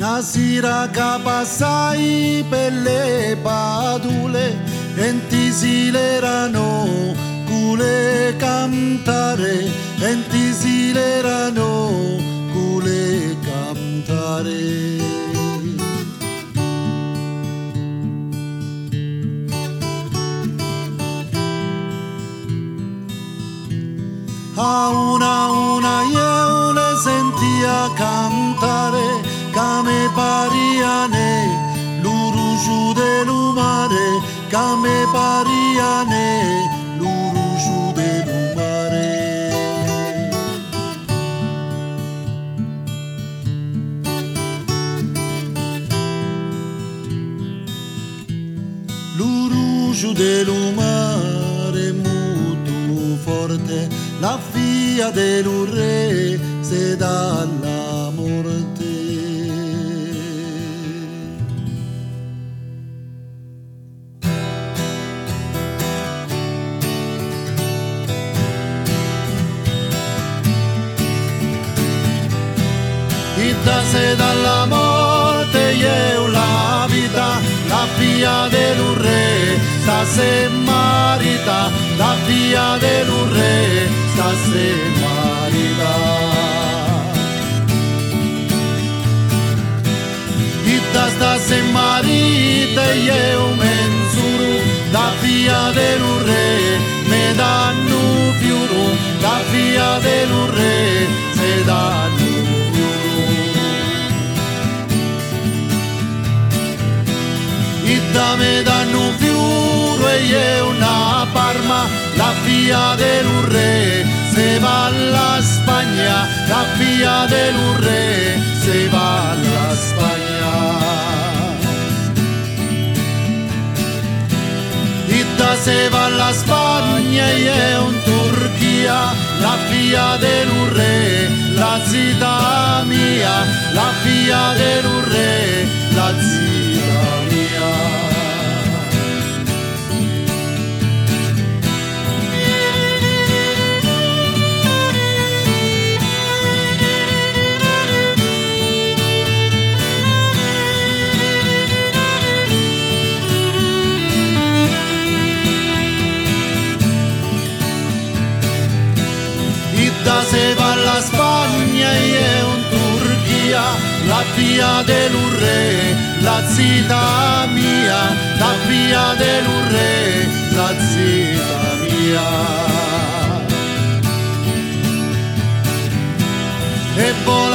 Nasira che passai per le padule e ti silerano cule cantare e ti silerano cule cantare. A una io le sentia cantare, che me pariane, l'urugiu del mare, che me pariane, l'urugiu del mare. L'urugiu del mare molto forte, la figlia del re se dà la morte. Ida se dalla morte io la vita, la figlia del re sta se marita, la figlia del re sta se marita. Ida sta se marita io menzuru, la figlia del re me danno fiuru, la figlia del re se danno. Ida me danno fiuro e io una Parma, la figlia del re se va alla Spagna, la figlia del re se va alla Spagna. Ida se va alla Spagna e io in Turchia, la figlia del re, la zita mia, la figlia del re, la zita mia. Ida se va alla Spagna e io in Turchia, la figlia del re, la zita mia, la figlia del re, la zita mia. E vola